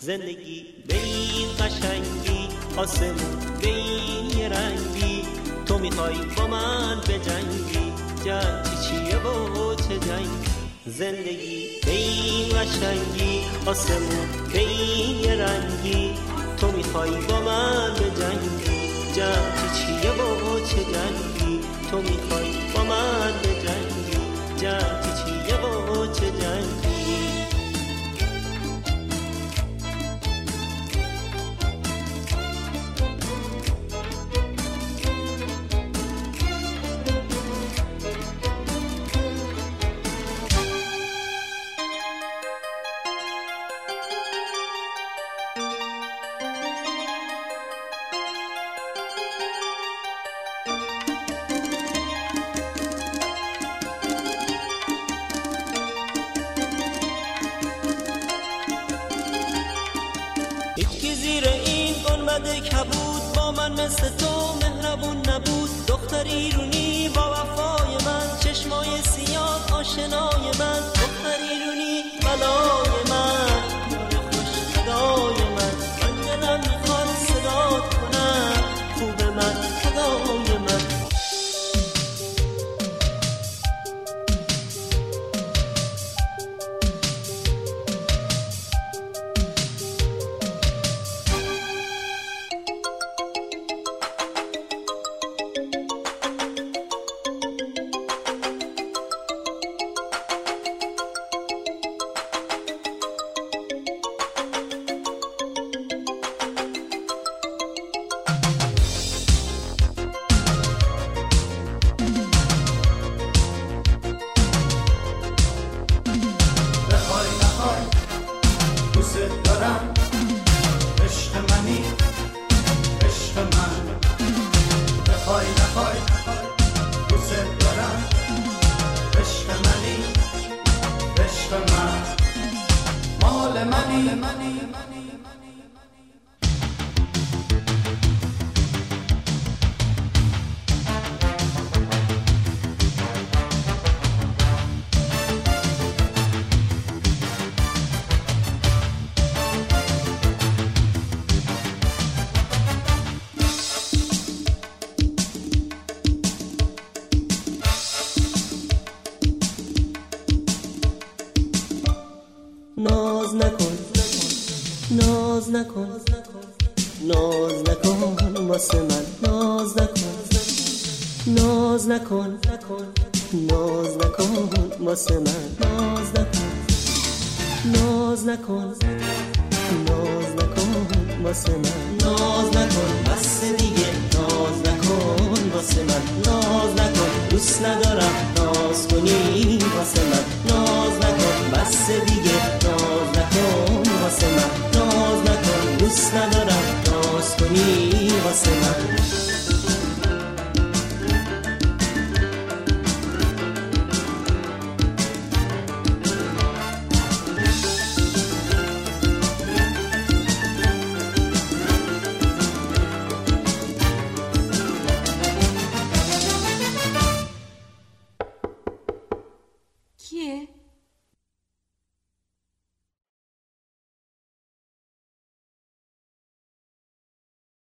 زندگی به این قشنگی، آسمون به این یه رنگی، تو میخوای با من به جنگی، جنگی چیه و چه جنگی؟ زندگی به این قشنگی، آسمون به این یه رنگی، تو میخوای با من به جنگی، جنگی چیه و چه جنگی؟ تو میخوای با من به جنگی، جنگی چیه و چه جنگی؟ یکی زیر این گنبد کبود با من مثل تو مهربون نبود، دختر ایرونی با وفای من، چشمای سیاه آشنای من، دختر ایرونی بلای من، خوش صدای من، من دلم میخواد صدات کنم، خوب من خدای من. ناز نکن، ناز نکن، ناز نکن واسه من، ناز نکن، ناز نکن، ناز نکن واسه من، ناز نکن، ناز نکن، ناز نکن واسه من، ناز نکن بس دیگه، ناز نکن واسه من، ناز نکن دوست ندارم ناز کنی واسه من، ناز نکن بس دیگه، ناز نکن واسه من، ناز نکن دوست ندارم ناز کنی واسه من.